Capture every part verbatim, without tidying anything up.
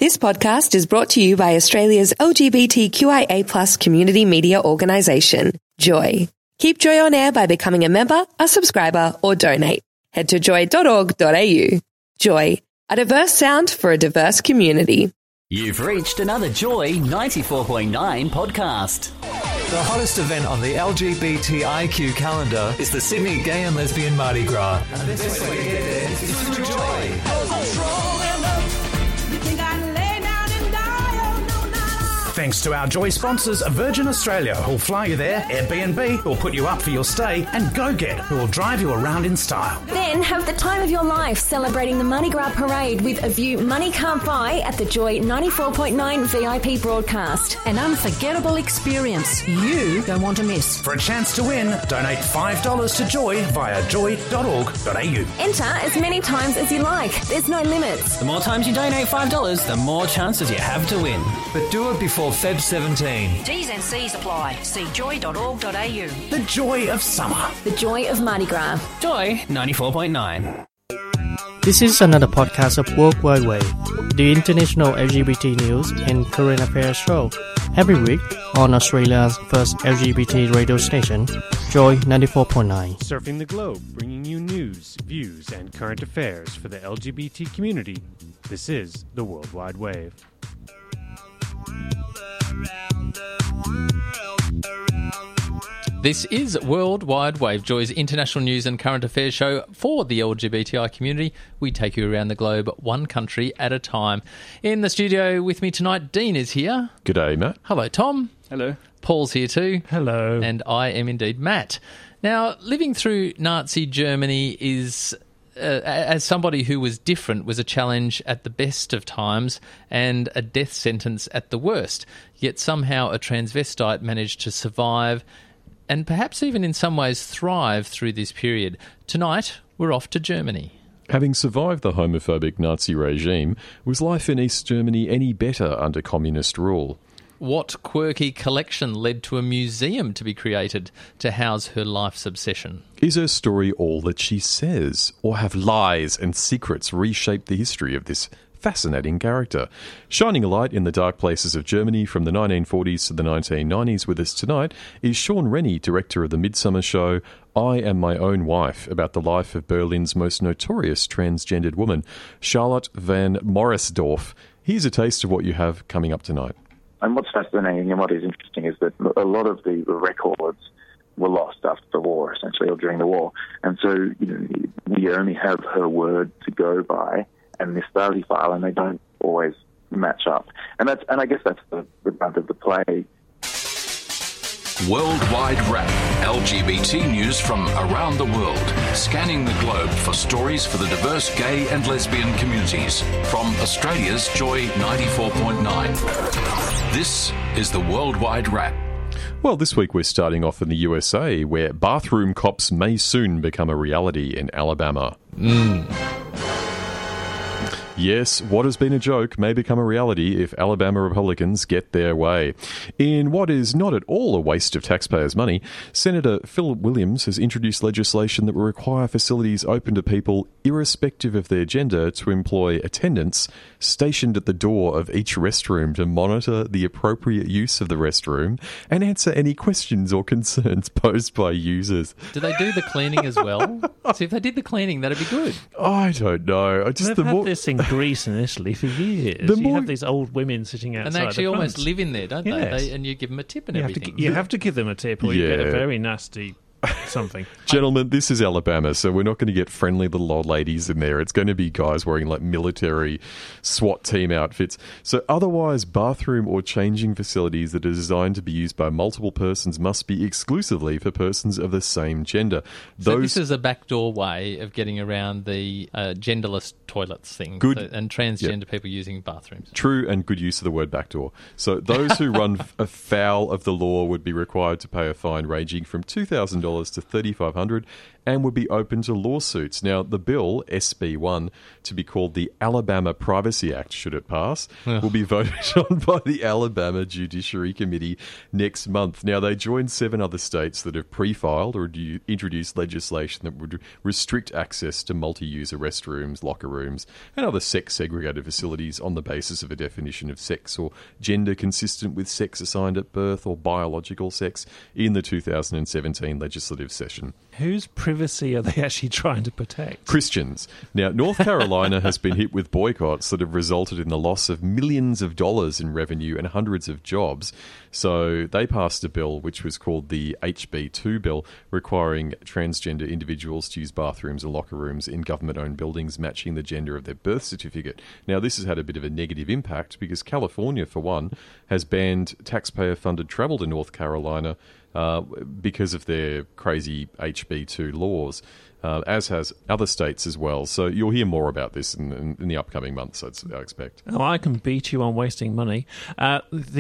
This podcast is brought to you by Australia's L G B T Q I A plus community media organisation, Joy. Keep Joy on air by becoming a member, a subscriber, or donate. Head to joy dot org dot a u. Joy, a diverse sound for a diverse community. You've reached another Joy ninety-four point nine podcast. The hottest event on the L G B T I Q calendar is the Sydney Gay and Lesbian Mardi Gras. And the best way to get there is through Joy. Thanks to our Joy sponsors, Virgin Australia, who'll fly you there, Airbnb, who'll put you up for your stay, and GoGet, who will drive you around in style. Then have the time of your life celebrating the Mardi Gras Parade with a view money can't buy at the Joy ninety-four point nine V I P broadcast. An unforgettable experience you don't want to miss. For a chance to win, donate five dollars to Joy via joy dot org dot a u. Enter as many times as you like. There's no limits. The more times you donate five dollars, the more chances you have to win. But do it before February seventeenth. T's and C's apply. See joy dot org dot a u. The joy of summer. The joy of Mardi Gras. Joy ninety-four point nine. This is another podcast of World Wide Wave, the international L G B T news and current affairs show. Every week on Australia's first L G B T radio station, Joy ninety-four point nine. Surfing the globe, bringing you news, views, and current affairs for the L G B T community. This is the World Wide Wave. This is World Wide Wave, Joy's international news and current affairs show for the L G B T I community. We take you around the globe, one country at a time. In the studio with me tonight, Dean is here. G'day, Matt. Hello, Tom. Hello. Paul's here too. Hello. And I am indeed Matt. Now, living through Nazi Germany is... Uh, as somebody who was different, was a challenge at the best of times and a death sentence at the worst. Yet somehow a transvestite managed to survive and perhaps even in some ways thrive through this period. Tonight, we're off to Germany. Having survived the homophobic Nazi regime, was life in East Germany any better under communist rule? What quirky collection led to a museum to be created to house her life's obsession? Is her story all that she says, or have lies and secrets reshaped the history of this fascinating character? Shining a light in the dark places of Germany from the nineteen forties to the nineteen nineties with us tonight is Sean Rennie, director of the Midsummer show I Am My Own Wife, about the life of Berlin's most notorious transgendered woman, Charlotte van Morisdorf. Here's a taste of what you have coming up tonight. And what's fascinating and what is interesting is that a lot of the records were lost after the war, essentially, or during the war. And so you know, we only have her word to go by and this Stasi file, and they don't always match up. And that's and I guess that's the, the brunt of the play. Worldwide Wrap, L G B T news from around the world, scanning the globe for stories for the diverse gay and lesbian communities. From Australia's Joy ninety-four point nine. This is the Worldwide Wrap. Well, this week we're starting off in the U S A, where bathroom cops may soon become a reality in Alabama. Mm. Yes, what has been a joke may become a reality if Alabama Republicans get their way. In what is not at all a waste of taxpayers' money, Senator Phil Williams has introduced legislation that will require facilities open to people irrespective of their gender to employ attendants stationed at the door of each restroom to monitor the appropriate use of the restroom and answer any questions or concerns posed by users. Do they do the cleaning as well? See, if they did the cleaning, that'd be good. I don't know. I just They've the had more this in Greece and Italy for years. The you more- have these old women sitting outside And they actually the front. almost live in there, don't Yes. they? they? And you give them a tip and you everything. Have to, you have to give them a tip or you get Yeah. a very nasty something. Gentlemen, this is Alabama, so we're not going to get friendly little old ladies in there. It's going to be guys wearing like military SWAT team outfits. So otherwise, bathroom or changing facilities that are designed to be used by multiple persons must be exclusively for persons of the same gender. So Those this is a backdoor way of getting around the uh, genderless toilets thing Good. so- and transgender Yep. people using bathrooms. True and good use of the word backdoor. So those who run afoul of the law would be required to pay a fine ranging from two thousand dollars to three thousand five hundred dollars and would be open to lawsuits. Now, the bill, S B one, to be called the Alabama Privacy Act, should it pass, Ugh. will be voted on by the Alabama Judiciary Committee next month. Now, they joined seven other states that have pre-filed or do- introduced legislation that would restrict access to multi-user restrooms, locker rooms, and other sex-segregated facilities on the basis of a definition of sex or gender consistent with sex assigned at birth or biological sex in the two thousand seventeen legislative session. Whose privacy are they actually trying to protect? Christians. Now, North Carolina has been hit with boycotts that have resulted in the loss of millions of dollars in revenue and hundreds of jobs. So they passed a bill which was called the H B two bill, requiring transgender individuals to use bathrooms or locker rooms in government-owned buildings matching the gender of their birth certificate. Now, this has had a bit of a negative impact because California, for one, has banned taxpayer-funded travel to North Carolina uh, because of their crazy H B two laws. Uh, as has other states as well. So you'll hear more about this in, in, in the upcoming months, I'd, I expect. Oh, I can beat you on wasting money. Uh,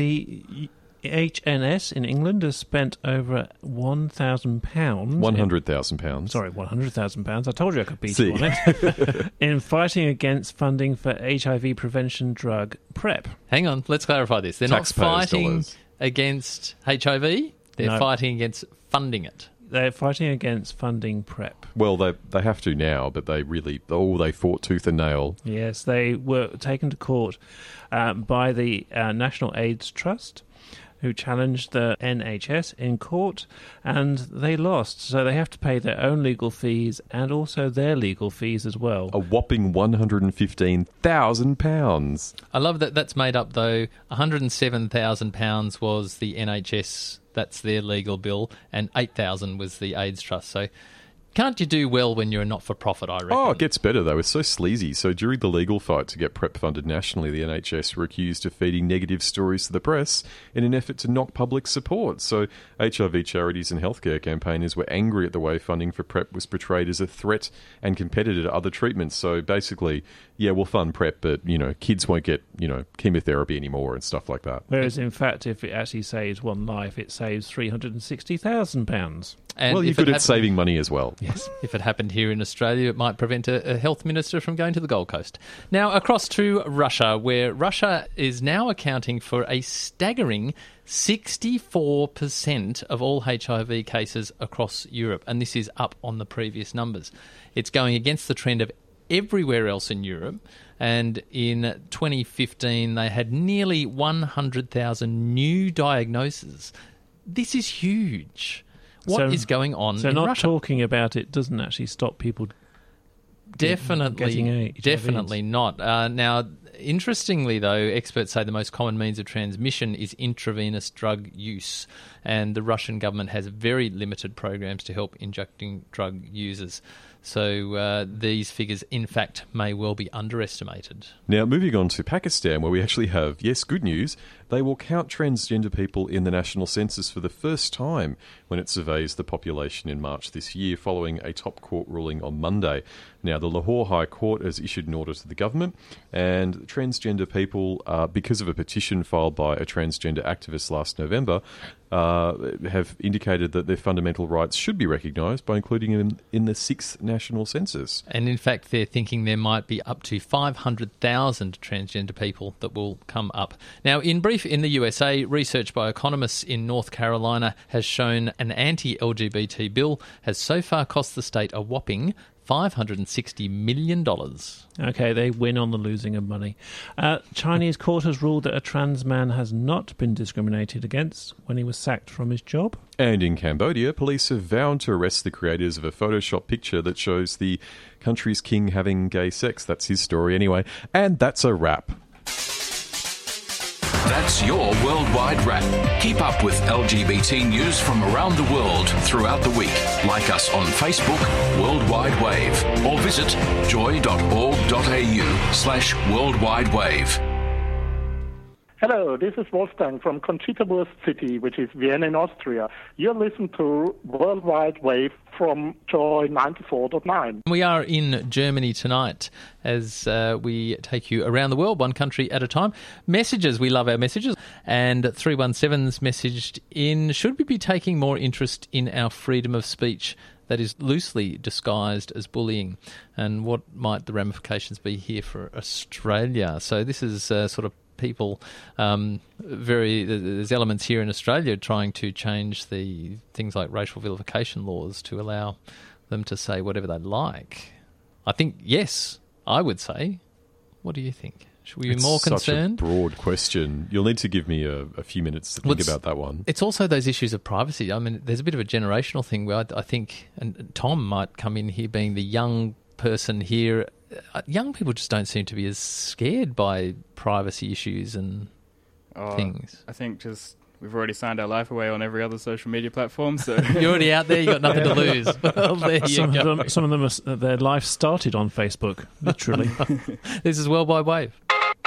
the H N S in England has spent over one thousand pounds. one hundred thousand pounds. Sorry, one hundred thousand pounds. I told you I could beat See. you on it. In fighting against funding for H I V prevention drug PrEP. Hang on, let's clarify this. They're Taxpayers' not fighting dollars. against H I V, they're No. fighting against funding it. They're fighting against funding PrEP. Well, they they have to now, but they really, oh, they fought tooth and nail. Yes, they were taken to court uh, by the uh, National AIDS Trust, who challenged the N H S in court, and they lost. So they have to pay their own legal fees and also their legal fees as well. A whopping one hundred fifteen thousand pounds. I love that that's made up, though. one hundred seven thousand pounds was the N H S, that's their legal bill, and eight thousand was the AIDS Trust. So can't you do well when you're a not-for-profit, I reckon? Oh, it gets better, though. It's so sleazy. So during the legal fight to get PrEP funded nationally, the N H S were accused of feeding negative stories to the press in an effort to knock public support. So H I V charities and healthcare campaigners were angry at the way funding for PrEP was portrayed as a threat and competitor to other treatments. So basically, yeah, we'll fund PrEP, but, you know, kids won't get, you know, chemotherapy anymore and stuff like that. Whereas, in fact, if it actually saves one life, it saves three hundred sixty thousand pounds. And well, you're if good it at happened- saving money as well. Yes. If it happened here in Australia, it might prevent a, a health minister from going to the Gold Coast. Now, across to Russia, where Russia is now accounting for a staggering sixty-four percent of all H I V cases across Europe, and this is up on the previous numbers. It's going against the trend of everywhere else in Europe, and in twenty fifteen they had nearly one hundred thousand new diagnoses. This is huge. What is So- going on So in not Russia? talking about it doesn't actually stop people Definitely, getting H I V. definitely not. Uh, now, interestingly, though, experts say the most common means of transmission is intravenous drug use, and the Russian government has very limited programs to help injecting drug users. So uh, these figures, in fact, may well be underestimated. Now, moving on to Pakistan, where we actually have, yes, good news. They will count transgender people in the national census for the first time when it surveys the population in March this year, following a top court ruling on Monday. Now, the Lahore High Court has issued an order to the government, and transgender people, uh, because of a petition filed by a transgender activist last November, uh, have indicated that their fundamental rights should be recognised by including them in the sixth national census. And in fact, they're thinking there might be up to five hundred thousand transgender people that will come up. Now, in brief, in the U S A, research by economists in North Carolina has shown an anti-L G B T bill has so far cost the state a whopping five hundred sixty million dollars. Okay, they win on the losing of money. Uh, Chinese court has ruled that a trans man has not been discriminated against when he was sacked from his job. And in Cambodia, police have vowed to arrest the creators of a Photoshop picture that shows the country's king having gay sex. That's his story anyway. And that's a wrap. That's your Worldwide Wrap. Keep up with L G B T news from around the world throughout the week. Like us on Facebook, Worldwide Wave, or visit joy.org.au slash Worldwide Wave. Hello, this is Wolfgang from Conchita Wurst City, which is Vienna in Austria. You're listening to Worldwide Wave from Joy ninety-four point nine. We are in Germany tonight as uh, we take you around the world, one country at a time. Messages, we love our messages. And three one seven's messaged in, should we be taking more interest in our freedom of speech that is loosely disguised as bullying, and what might the ramifications be here for Australia? So this is uh, sort of people, um, very there's elements here in Australia trying to change the things like racial vilification laws to allow them to say whatever they like. I think, yes, I would say. What do you think? Should we be it's more concerned? Such a broad question. You'll need to give me a, a few minutes to think well, about that one. It's also those issues of privacy. I mean, there's a bit of a generational thing where I, I think, and Tom might come in here being the young person here. Uh, young people just don't seem to be as scared by privacy issues and oh, things. I think just we've already signed our life away on every other social media platform. So you're already out there. You've got nothing to lose. Well, there you some, go. Of them, some of them, are, their life started on Facebook, literally. This is World Wide Wave.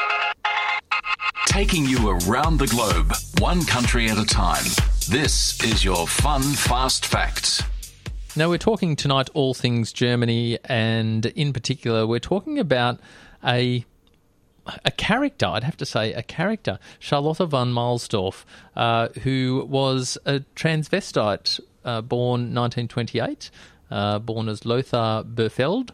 Taking you around the globe, one country at a time. This is your Fun Fast Facts. Now, we're talking tonight all things Germany, and in particular, we're talking about a a character, I'd have to say a character, Charlotte von Mahlsdorf, uh, who was a transvestite, uh, born nineteen twenty-eight, uh, born as Lothar Berfeld,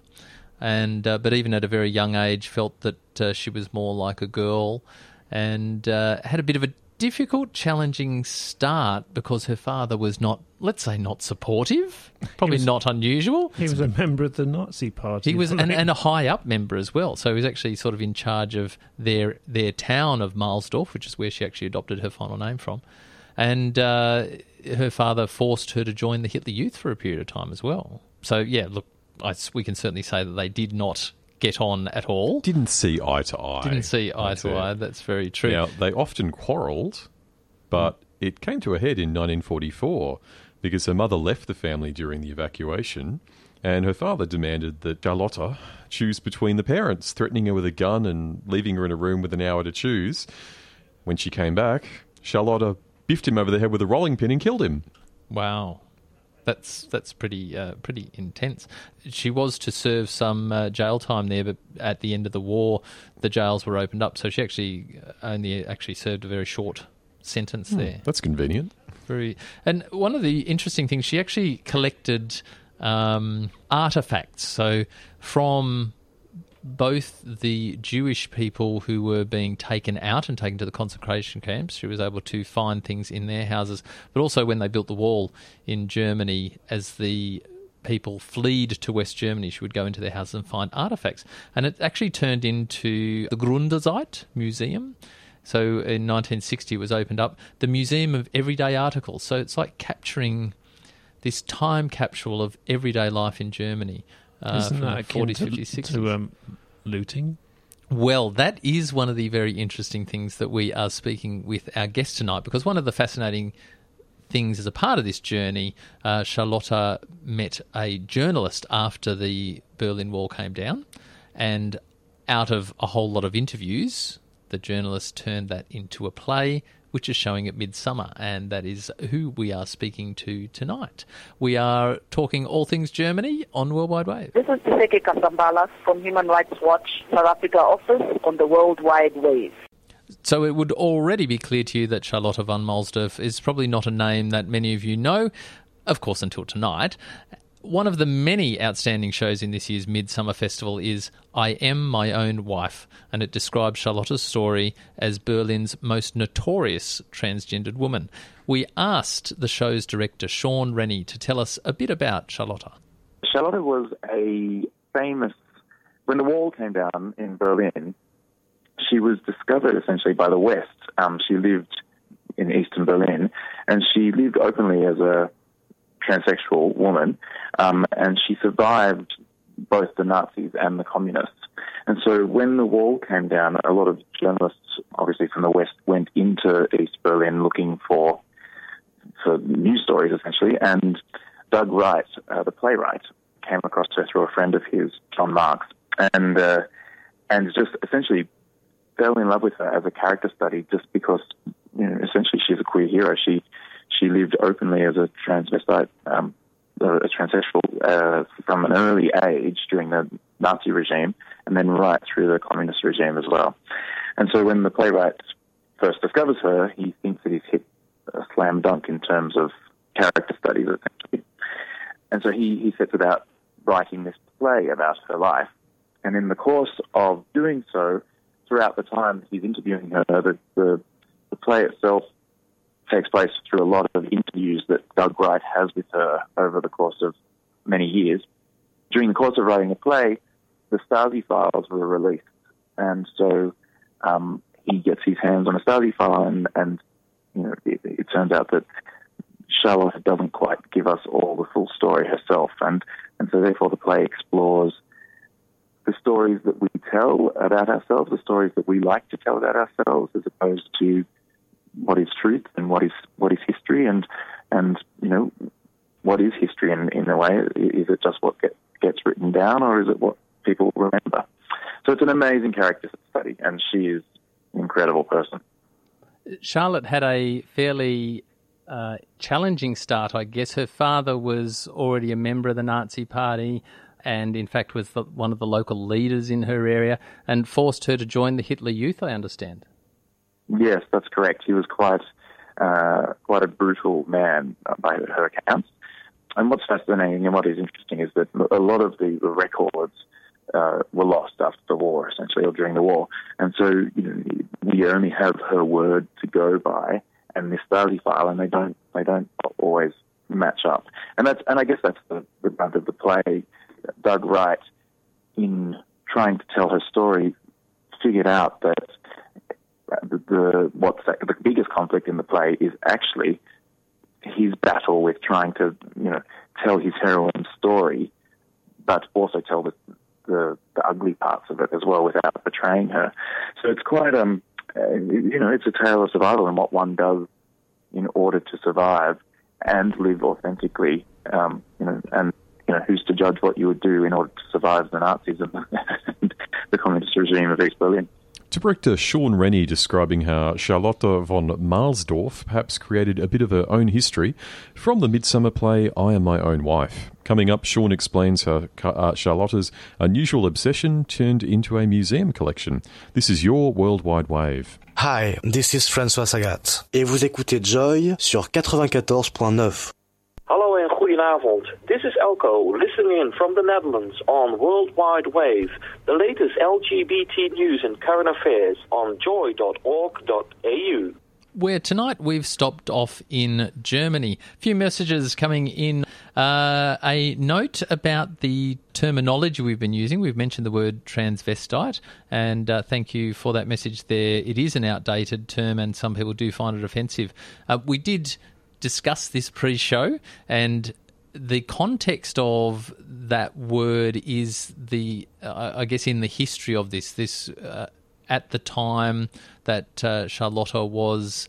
and uh, but even at a very young age felt that uh, she was more like a girl, and uh, had a bit of a difficult, challenging start because her father was not, let's say, not supportive. Probably was, not unusual. He was a member of the Nazi Party. He was, and, and a high-up member as well. So he was actually sort of in charge of their their town of Mahlsdorf, which is where she actually adopted her final name from. And uh, her father forced her to join the Hitler Youth for a period of time as well. So, yeah, look, I, we can certainly say that they did not get on at all. Didn't see eye to eye. Didn't see eye to eye. That's very true. Now, they often quarrelled, but mm. it came to a head in nineteen forty-four because her mother left the family during the evacuation, and her father demanded that Charlotte choose between the parents, threatening her with a gun and leaving her in a room with an hour to choose. When she came back, Charlotte biffed him over the head with a rolling pin and killed him. Wow. That's that's pretty uh, pretty intense. She was to serve some uh, jail time there, but at the end of the war, the jails were opened up, so she actually only actually served a very short sentence hmm, there. That's convenient. Very. And one of the interesting things, she actually collected um, artifacts. So from both the Jewish people who were being taken out and taken to the concentration camps, she was able to find things in their houses, but also when they built the wall in Germany, as the people fled to West Germany, she would go into their houses and find artifacts. And it actually turned into the Grunderzeit Museum. So in nineteen sixty it was opened up, the Museum of Everyday Articles. So it's like capturing this time capsule of everyday life in Germany. Uh, Isn't from that the akin forties, to, fifties, sixties. to um, looting? Well, that is one of the very interesting things that we are speaking with our guest tonight, because one of the fascinating things as a part of this journey, uh, Charlotte met a journalist after the Berlin Wall came down, and out of a whole lot of interviews, the journalist turned that into a play, which is showing at Midsummer, and that is who we are speaking to tonight. We are talking all things Germany on World Wide Wave. This is Tiseke Kasambala from Human Rights Watch South Africa office on the World Wide Wave. So it would already be clear to you that Charlotte von Mahlsdorf is probably not a name that many of you know, of course, until tonight. One of the many outstanding shows in this year's Midsummer Festival is I Am My Own Wife, and it describes Charlotte's story as Berlin's most notorious transgendered woman. We asked the show's director, Sean Rennie, to tell us a bit about Charlotte. Charlotte was a famous... When the wall came down in Berlin, she was discovered essentially by the West. Um, she lived in eastern Berlin, and she lived openly as a transsexual woman, um, and she survived both the Nazis and the communists. And so when the wall came down, a lot of journalists, obviously from the West, went into East Berlin looking for, for news stories, essentially, and Doug Wright, uh, the playwright, came across her through a friend of his, John Marks, and, uh, and just essentially fell in love with her as a character study just because, you know, essentially she's a queer hero. She She lived openly as a transvestite, um, a transsexual, uh, from an early age during the Nazi regime, and then right through the communist regime as well. And so when the playwright first discovers her, he thinks that he's hit a slam dunk in terms of character studies, essentially. and so he, he sets about writing this play about her life. And in the course of doing so, throughout the time he's interviewing her, the, the, the play itself takes place through a lot of interviews that Doug Wright has with her over the course of many years. During the course of writing the play, the Stasi files were released, and so um, he gets his hands on a Stasi file, and, and you know, it, it turns out that Charlotte doesn't quite give us all the full story herself, and, and so therefore the play explores the stories that we tell about ourselves, the stories that we like to tell about ourselves, as opposed to what is truth and what is what is history, and and you know, what is history in, in a way? Is it just what get, gets written down, or is it what people remember? So it's an amazing character study, and she is an incredible person. Charlotte had a fairly uh, challenging start, I guess. Her father was already a member of the Nazi Party, and in fact was the, one of the local leaders in her area, and forced her to join the Hitler Youth, I understand. Yes, that's correct. He was quite uh, quite a brutal man uh, by her accounts. And what's fascinating and what is interesting is that a lot of the, the records uh, were lost after the war, essentially, or during the war. And so, you know, we only have her word to go by and this Stasi file, and they don't they don't always match up. And that's and I guess that's the, the brunt of the play. Doug Wright, in trying to tell her story, figured out that the, the what's the, the biggest conflict in the play is actually his battle with trying to, you know, tell his heroine's story, but also tell the, the the ugly parts of it as well without betraying her. So it's quite um, uh, you know, it's a tale of survival and what one does in order to survive and live authentically. Um, you know, and you know, who's to judge what you would do in order to survive the Nazis and the communist regime of East Berlin? Director Sean Rennie describing how Charlotte von Marsdorf perhaps created a bit of her own history from the midsummer play I Am My Own Wife. Coming up, Sean explains how uh, Charlotte's unusual obsession turned into a museum collection. This is your Worldwide Wave. Hi, this is François Sagat. Et vous écoutez Joy sur quatre-vingt-quatorze point neuf. Hallo en goedenavond. This is Elko, listening in from the Netherlands on Worldwide Wave, the latest L G B T news and current affairs on joy dot org dot a u. Where tonight we've stopped off in Germany. A few messages coming in. Uh, a note about the terminology we've been using. We've mentioned the word transvestite, and uh, thank you for that message there. It is an outdated term, and some people do find it offensive. Uh, we did discuss this pre-show, and the context of that word is the, uh, I guess, in the history of this, this uh, at the time that uh, Charlotte was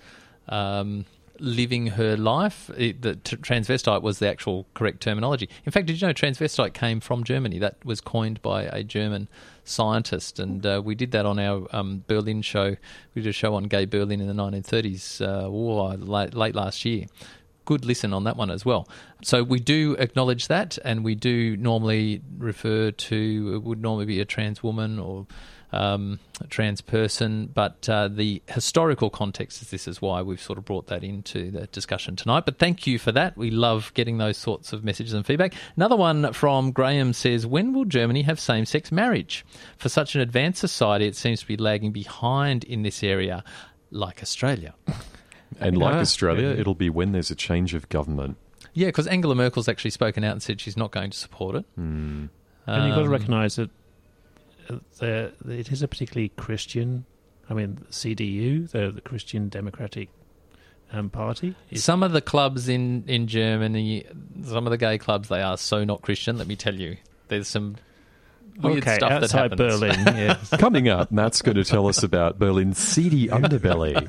um, living her life, it, the t- transvestite was the actual correct terminology. In fact, did you know transvestite came from Germany? That was coined by a German scientist, and uh, we did that on our um, Berlin show. We did a show on gay Berlin in the nineteen thirties, uh, oh, late, late last year. Good listen on that one as well. So we do acknowledge that, and we do normally refer to, it would normally be a trans woman or um, a trans person, but uh, the historical context is this is why we've sort of brought that into the discussion tonight. But thank you for that. We love getting those sorts of messages and feedback. Another one from Graham says, when will Germany have same-sex marriage? For such an advanced society, it seems to be lagging behind in this area, like Australia. And like Yeah. Australia, Yeah. it'll be when there's a change of government. Yeah, because Angela Merkel's actually spoken out and said she's not going to support it. Hmm. And you've got to Um, recognise that uh, the, it is a particularly Christian, I mean, C D U, the, the Christian Democratic um, Party. Is, Some of the clubs in, in Germany, some of the gay clubs, they are so not Christian, let me tell you. There's some weird Okay, stuff that outside happens. Berlin, yes. Coming up, Matt's going to tell us about Berlin's seedy underbelly.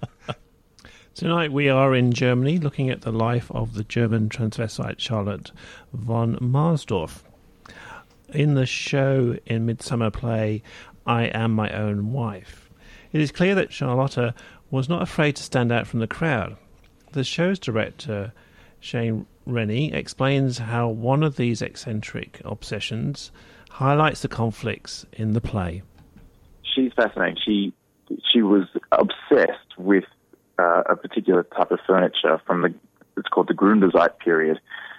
Tonight we are in Germany looking at the life of the German transvestite Charlotte von Marsdorf. In the show in Midsummer play I Am My Own Wife, it is clear that Charlotte was not afraid to stand out from the crowd. The show's director, Shane Rennie, explains how one of these eccentric obsessions highlights the conflicts in the play. She's fascinating. She she was obsessed with uh, a particular type of furniture from the, it's called the Grunderzeit period,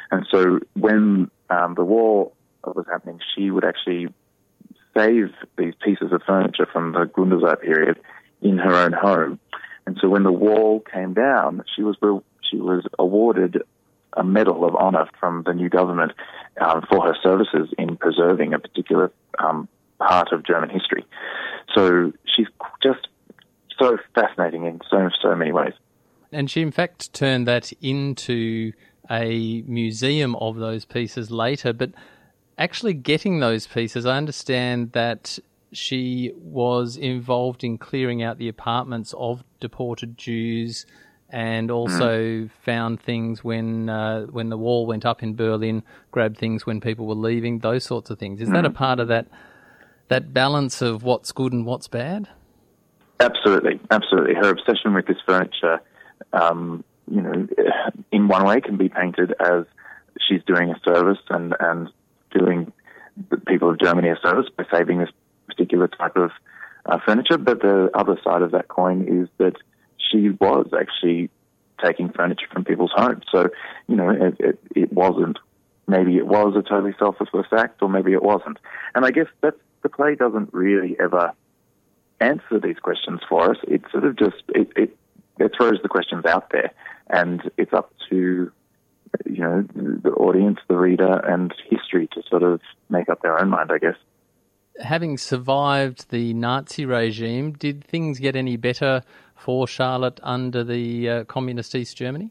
And so when um, the war was happening, she would actually save these pieces of furniture from the Grunderzeit period in her own home. And so when the wall came down, she was she was awarded a Medal of Honor from the new government um, for her services in preserving a particular um, part of German history. So she's just so fascinating in so, so many ways. And she, in fact, turned that into a museum of those pieces later. But actually getting those pieces, I understand that she was involved in clearing out the apartments of deported Jews and also mm. found things when uh, when the wall went up in Berlin, grabbed things when people were leaving, those sorts of things. Is mm. that a part of that that balance of what's good and what's bad? Absolutely, absolutely. Her obsession with this furniture, um, you know, in one way can be painted as she's doing a service and, and doing the people of Germany a service by saving this particular type of uh, furniture. But the other side of that coin is that she was actually taking furniture from people's homes. So, you know, it, it, it wasn't, maybe it was a totally selfless act, or maybe it wasn't. And I guess that's, the play doesn't really ever answer these questions for us. It sort of just, it, it, it throws the questions out there, and it's up to, you know, the audience, the reader, and history to sort of make up their own mind, I guess. Having survived the Nazi regime, did things get any better for Charlotte under the uh, communist East Germany?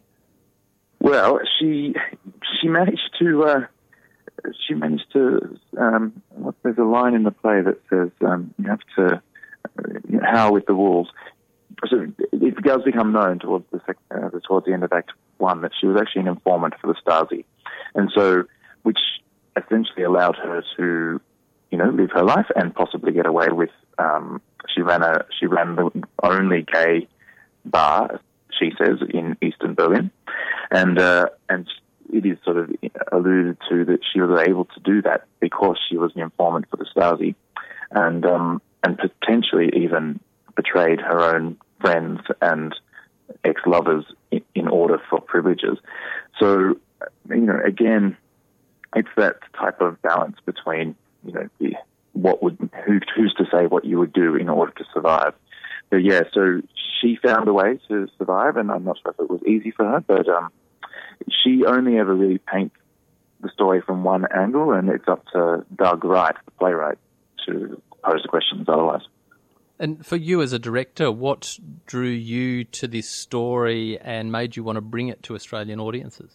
Well, she she managed to uh, she managed to. Um, what, there's a line in the play that says um, you have to you know, howl with the wolves. So it does become known towards the sec- uh, towards the end of Act One that she was actually an informant for the Stasi, and so which essentially allowed her to, you know, live her life and possibly get away with. Um, she ran a she ran the only gay bar, she says, in Eastern Berlin, and uh, and it is sort of alluded to that she was able to do that because she was an informant for the Stasi, and um, and potentially even betrayed her own friends and ex-lovers in, in order for privileges. So, you know, again, it's that type of balance between, you know, the, what would who, who's to say what you would do in order to survive. But yeah, so she found a way to survive, and I'm not sure if it was easy for her, but um, she only ever really paints the story from one angle, and it's up to Doug Wright, the playwright, to pose the questions otherwise. And for you as a director, what drew you to this story and made you want to bring it to Australian audiences?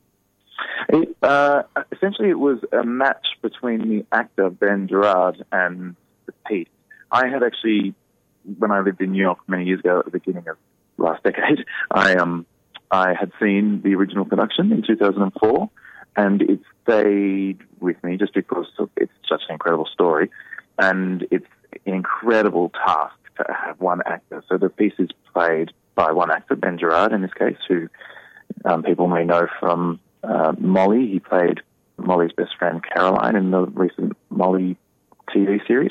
It, uh, essentially, it was a match between the actor Ben Gerard and the piece. I had actually, when I lived in New York many years ago at the beginning of last decade, I um I had seen the original production in two thousand four, and it stayed with me just because it's such an incredible story, and it's an incredible task to have one actor. So the piece is played by one actor, Ben Gerard in this case, who um, people may know from uh, Molly. He played Molly's best friend Caroline in the recent Molly T V series,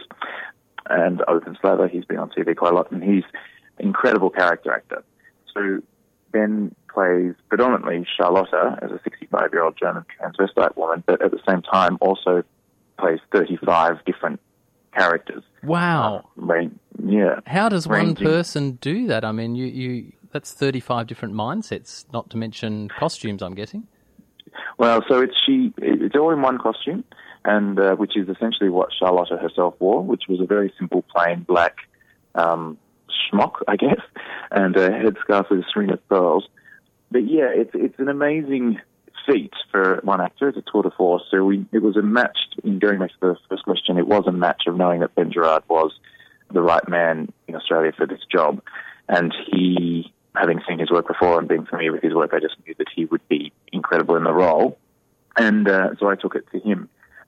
and Open Slather. He's been on T V quite a lot, and he's an incredible character actor. So Ben plays predominantly Charlotta as a sixty-five-year-old German transvestite woman, but at the same time also plays thirty-five different characters. Wow. Uh, yeah. How does ranging. one person do that? I mean, you, you that's thirty-five different mindsets, not to mention costumes, I'm guessing. Well, so it's she. It's all in one costume, and uh, which is essentially what Charlotta herself wore, which was a very simple, plain black um, schmuck, I guess, and a headscarf with a string of pearls. But yeah, it's it's an amazing feat for one actor. It's a tour de force. So we, it was a match, in going back to the first question, it was a match of knowing that Ben Gerard was the right man in Australia for this job. And he, having seen his work before and being familiar with his work, I just knew that he would be incredible in the role. And uh, so I took it to him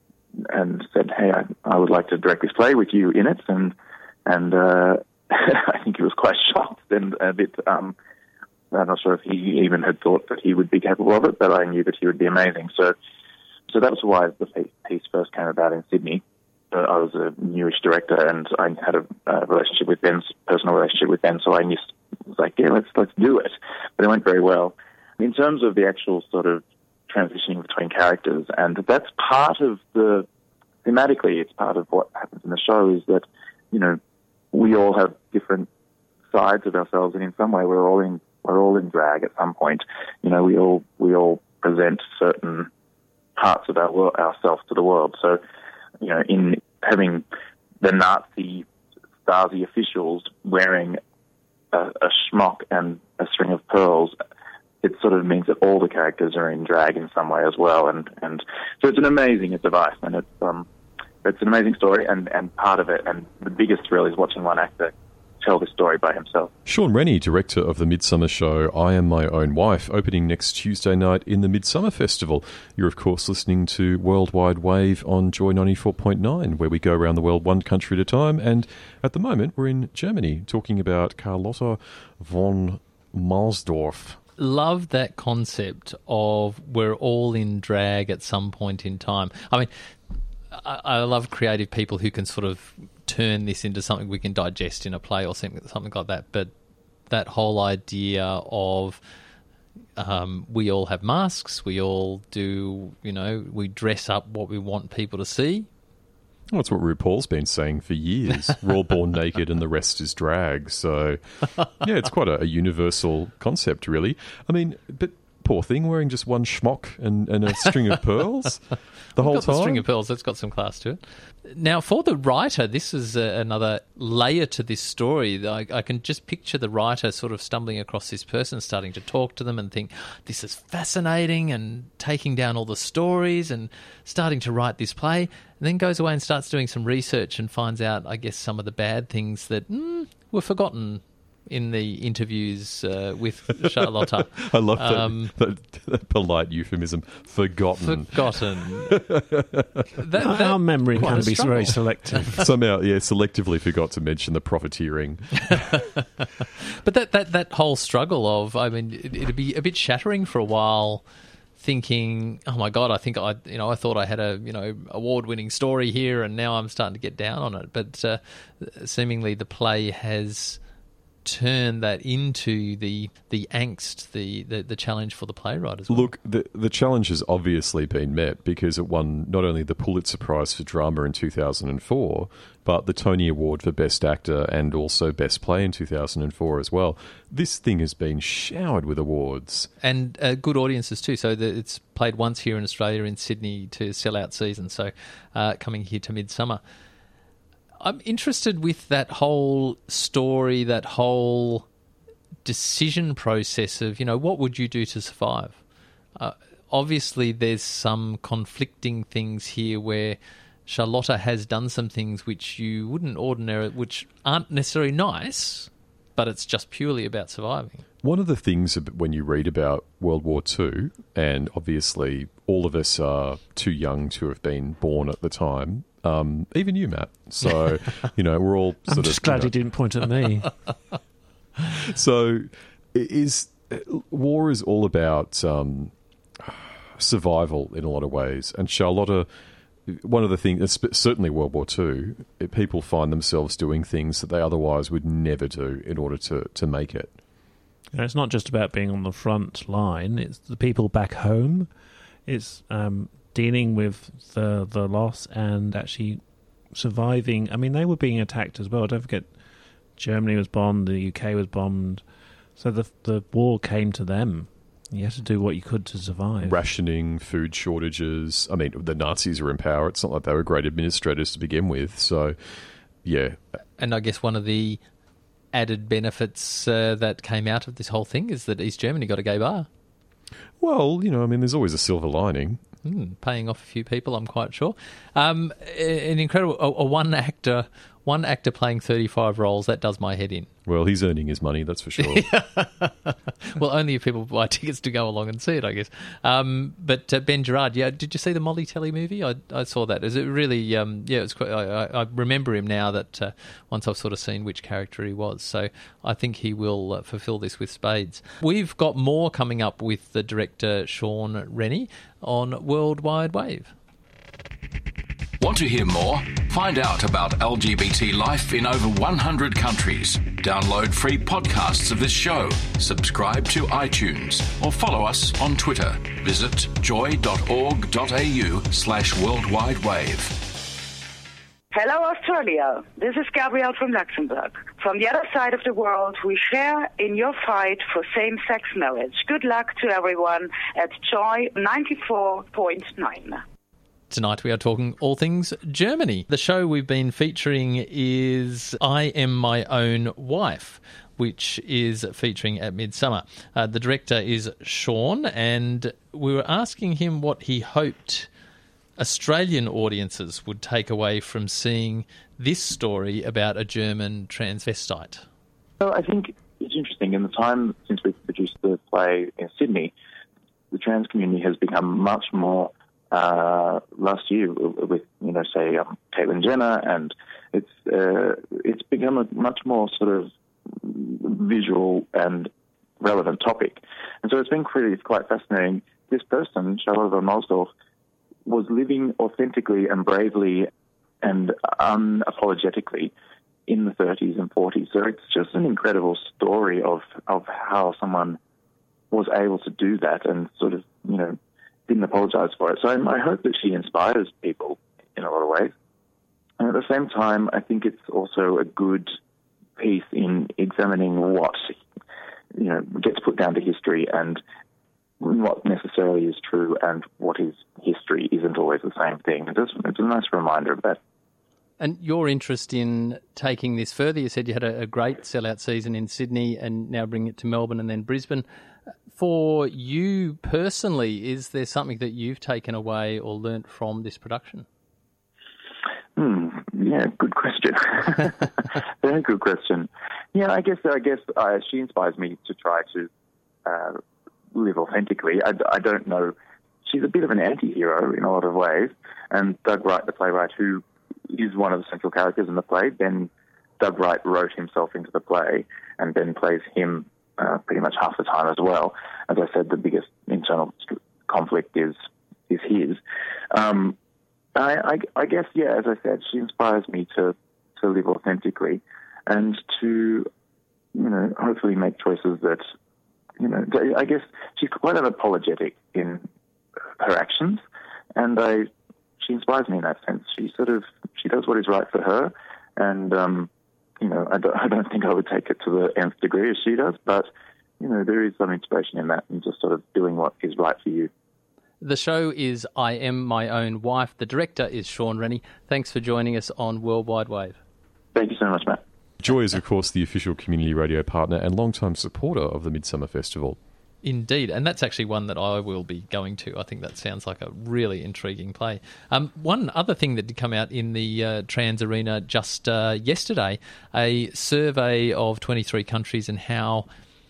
and said, hey, I, I would like to direct this play with you in it. And, and uh, I think he was quite shocked and a bit... Um, I'm not sure if he even had thought that he would be capable of it, but I knew that he would be amazing. So so that was why the piece first came about in Sydney. Uh, I was a newish director, and I had a uh, relationship with Ben, personal relationship with Ben, so I just was like, yeah, let's let's do it. But it went very well. In terms of the actual sort of transitioning between characters, and that's part of the, thematically, it's part of what happens in the show is that, you know, we all have different sides of ourselves, and in some way we're all in, we're all in drag at some point. You know, we all, we all present certain parts of our world, ourselves to the world. So, you know, in having the Nazi Stasi officials wearing a, a schmuck and a string of pearls, it sort of means that all the characters are in drag in some way as well, and, and so it's an amazing device, and it's um it's an amazing story, and, and part of it, and the biggest thrill is watching one actor tell the story by himself. Sean Rennie, director of the Midsummer show I Am My Own Wife, opening next Tuesday night in the Midsummer Festival. You're, of course, listening to Worldwide Wave on Joy ninety-four point nine, where we go around the world one country at a time, and at the moment we're in Germany, talking about Carlotta von Marsdorf. Love that concept of we're all in drag at some point in time. I mean, I, I love creative people who can sort of turn this into something we can digest in a play or something, something like that. But that whole idea of um, we all have masks, we all do, you know, we dress up what we want people to see. Well, that's what RuPaul's been saying for years. We're all born naked and the rest is drag. So, yeah, it's quite a, a universal concept, really. I mean, but poor thing, wearing just one schmuck and, and a string of pearls the whole got time. The string of pearls, that's got some class to it. Now, for the writer, this is a, another layer to this story. I, I can just picture the writer sort of stumbling across this person, starting to talk to them and think, this is fascinating, and taking down all the stories and starting to write this play, and then goes away and starts doing some research and finds out, I guess, some of the bad things that mm, were forgotten in the interviews uh, with Charlotta. I love that, um, that, that polite euphemism, forgotten. Forgotten. that, that, Our memory quite can a be struggle. very selective. Somehow, yeah, selectively forgot to mention the profiteering. But that, that, that whole struggle of, I mean, it, it'd be a bit shattering for a while, thinking, oh my God, I think I, you know, I thought I had a, you know, award-winning story here, and now I'm starting to get down on it. But uh, seemingly the play has turn that into the the angst, the, the, the challenge for the playwright as well. Look, the the challenge has obviously been met because it won not only the Pulitzer Prize for Drama in two thousand four, but the Tony Award for Best Actor and also Best Play in two thousand four as well. This thing has been showered with awards. And uh, good audiences too. So the, it's played once here in Australia in Sydney to sell out season, so uh, coming here to Midsummer. I'm interested with that whole story, that whole decision process of, you know, what would you do to survive? Uh, obviously, there's some conflicting things here where Charlotta has done some things which you wouldn't ordinarily, which aren't necessarily nice, but it's just purely about surviving. One of the things when you read about World War Two, and obviously all of us are too young to have been born at the time, Um, even you, Matt. So, you know, we're all sort I'm of... just glad you know, he didn't point at me. So, is war is all about um, survival in a lot of ways. And Charlotta, one of the things, certainly World War Two, people find themselves doing things that they otherwise would never do in order to, to make it. You know, it's not just about being on the front line. It's the people back home. It's... Um, dealing with the the loss and actually surviving. I mean, they were being attacked as well. Don't forget, Germany was bombed, the U K was bombed, so the the war came to them. You had to do what you could to survive. Rationing, food shortages. I mean, the Nazis were in power. It's not like they were great administrators to begin with. So, yeah. And I guess one of the added benefits uh, that came out of this whole thing is that East Germany got a gay bar. Well, you know, I mean, there's always a silver lining. Mm, paying off a few people, I'm quite sure. Um, an incredible, a, a one actor, one actor playing thirty-five roles, that does my head in. Well, he's earning his money, that's for sure. Well, only if people buy tickets to go along and see it, I guess. Um, but uh, Ben Gerard, yeah, did you see the Molly Telly movie? I, I saw that. Is it really? Um, yeah, it was quite, I, I remember him now that uh, once I've sort of seen which character he was. So I think he will uh, fulfil this with spades. We've got more coming up with the director Sean Rennie on Worldwide Wave. Want to hear more? Find out about L G B T life in over one hundred countries. Download free podcasts of this show, subscribe to iTunes, or follow us on Twitter. Visit joy.org.au slash worldwide wave. Hello, Australia. This is Gabrielle from Luxembourg. From the other side of the world, we share in your fight for same-sex marriage. Good luck to everyone at Joy ninety-four point nine. Tonight we are talking all things Germany. The show we've been featuring is I Am My Own Wife, which is featuring at Midsummer. Uh, the director is Sean, and we were asking him what he hoped Australian audiences would take away from seeing this story about a German transvestite. So I think it's interesting. In the time since we produced the play in Sydney, the trans community has become much more, uh, last year with, you know, say, um, Caitlyn Jenner, and it's uh, it's become a much more sort of visual and relevant topic. And so it's been really, it's quite fascinating. This person, Charlotte von Mosdorf, was living authentically and bravely and unapologetically in the thirties and forties. So it's just an incredible story of, of how someone was able to do that and sort of, you know, didn't apologize for it. So I, I hope that she inspires people in a lot of ways. And at the same time, I think it's also a good piece in examining what, you know, gets put down to history and what necessarily is true and what is history isn't always the same thing. It's, it's a nice reminder of that. And your interest in taking this further, you said you had a, a great sellout season in Sydney and now bring it to Melbourne and then Brisbane. For you personally, is there something that you've taken away or learnt from this production? Hmm. Yeah, good question. Very good question. Yeah, I guess I guess uh, she inspires me to try to uh, live authentically. I, I don't know. She's a bit of an anti-hero in a lot of ways. And Doug Wright, the playwright, who is one of the central characters in the play, Ben, Doug Wright wrote himself into the play, and Ben plays him uh, pretty much half the time as well. As I said, the biggest internal conflict is is his. Um, I, I, I guess, yeah, as I said, she inspires me to, to live authentically and to, you know, hopefully make choices that, you know, I guess she's quite unapologetic in her actions, and I, she inspires me in that sense. She sort of, she does what is right for her, and, um, you know, I don't, I don't think I would take it to the nth degree as she does, but, you know, there is some inspiration in that and just sort of doing what is right for you. The show is I Am My Own Wife. The director is Sean Rennie. Thanks for joining us on Worldwide Wave. Thank you so much, Matt. Joy is, of course, the official community radio partner and long-time supporter of the Midsummer Festival. Indeed, and that's actually one that I will be going to. I think that sounds like a really intriguing play. Um, one other thing that did come out in the uh, trans arena just uh, yesterday, a survey of twenty-three countries and how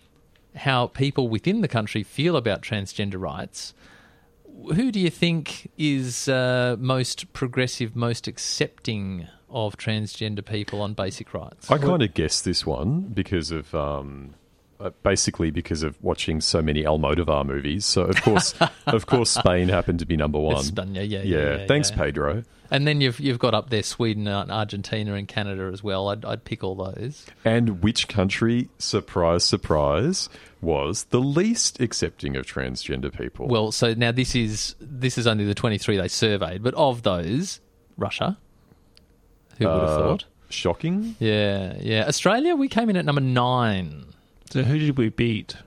how people within the country feel about transgender rights. Who do you think is uh, most progressive, most accepting of transgender people on basic rights? I kind of guessed this one because of... Um Uh, basically because of watching so many Almodovar movies. So, of course, of course, Spain happened to be number one. Spain, yeah, yeah, yeah, yeah, yeah. Thanks, yeah. Pedro. And then you've you've got up there Sweden, uh, Argentina and Canada as well. I'd, I'd pick all those. And which country, surprise, surprise, was the least accepting of transgender people? Well, so now this is this is only the twenty-three they surveyed, but of those, Russia. Who would have Uh, thought? Shocking. Yeah, yeah. Australia, we came in at number nine. So who did we beat?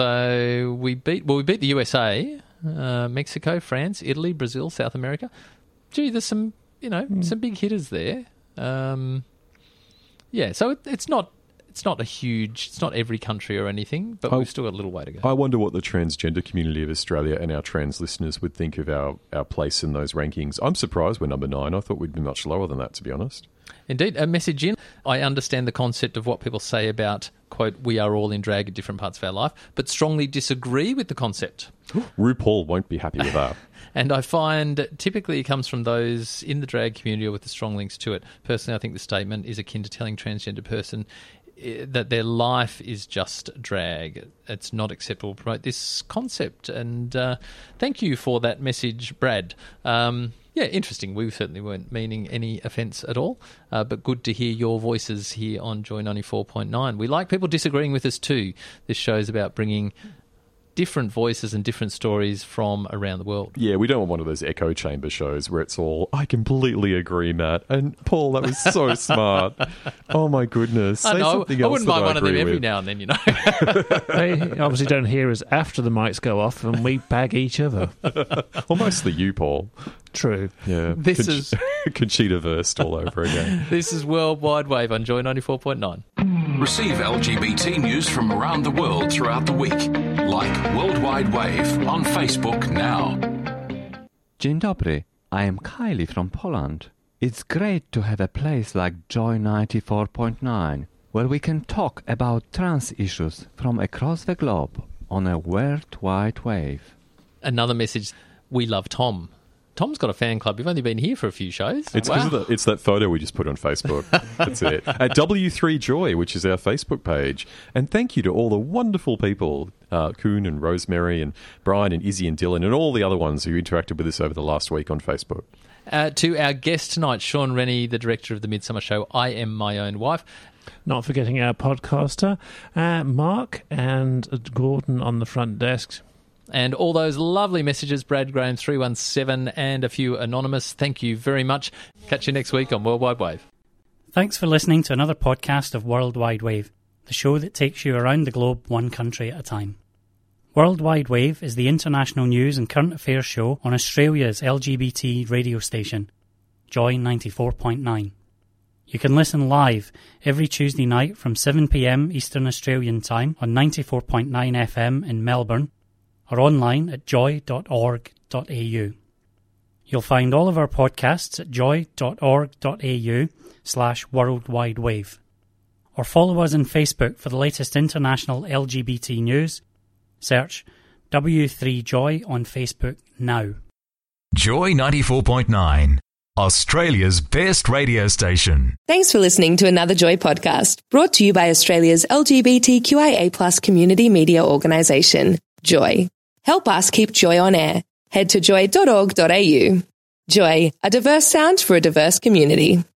So we beat well, we beat the U S A, uh, Mexico, France, Italy, Brazil, South America. Gee, there's some you know mm. some big hitters there. Um, yeah, so it, it's not it's not a huge, it's not every country or anything, but I, we've still got a little way to go. I wonder what the transgender community of Australia and our trans listeners would think of our, our place in those rankings. I'm surprised we're number nine. I thought we'd be much lower than that, to be honest. Indeed. A message in. I understand the concept of what people say about, quote, we are all in drag at different parts of our life, but strongly disagree with the concept. RuPaul won't be happy with that. And I find typically it comes from those in the drag community or with the strong links to it. Personally, I think the statement is akin to telling a transgender person that their life is just drag. It's not acceptable to promote this concept. And uh, thank you for that message, Brad. Um, Yeah, interesting. We certainly weren't meaning any offence at all, uh, but good to hear your voices here on Joy ninety-four point nine. We like people disagreeing with us too. This show's about bringing different voices and different stories from around the world. Yeah, we don't want one of those echo chamber shows where it's all, I completely agree, Matt. And Paul, that was so smart. Oh my goodness. I Say know. something I else wouldn't that mind I one of them agree every with. now and then, you know. They obviously don't hear us after the mics go off and we bag each other. Well, mostly you, Paul. True. Yeah. This Conch- is- Conchita versed all over again. This is Worldwide Wave on Joy ninety-four point nine. Receive L G B T news from around the world throughout the week. Like Worldwide Wave on Facebook now. Dzień dobry, I am Kylie from Poland. It's great to have a place like Joy ninety-four point nine, where we can talk about trans issues from across the globe on a worldwide wave. Another message, we love Tom. Tom's got a fan club. You've only been here for a few shows. It's Wow. 'cause of the, it's that photo we just put on Facebook. That's it. At W three Joy, which is our Facebook page. And thank you to all the wonderful people, uh, Koon and Rosemary and Brian and Izzy and Dylan and all the other ones who interacted with us over the last week on Facebook. Uh, to our guest tonight, Sean Rennie, the director of the Midsummer Show, I Am My Own Wife. Not forgetting our podcaster, uh, Mark and Gordon on the front desk. And all those lovely messages, Brad Graham three one seven and a few anonymous. Thank you very much. Catch you next week on Worldwide Wave. Thanks for listening to another podcast of Worldwide Wave, the show that takes you around the globe one country at a time. Worldwide Wave is the international news and current affairs show on Australia's L G B T radio station, Joy ninety-four point nine. You can listen live every Tuesday night from seven p m Eastern Australian Time on ninety-four point nine F M in Melbourne, or online at joy dot org dot a u. You'll find all of our podcasts at joy dot org dot a u slash worldwide wave. Or follow us on Facebook for the latest international L G B T news. Search W three Joy on Facebook now. Joy ninety-four point nine, Australia's best radio station. Thanks for listening to another Joy podcast, brought to you by Australia's L G B T Q I A plus community media organisation, Joy. Help us keep Joy on air. Head to joy dot org dot a u. Joy, a diverse sound for a diverse community.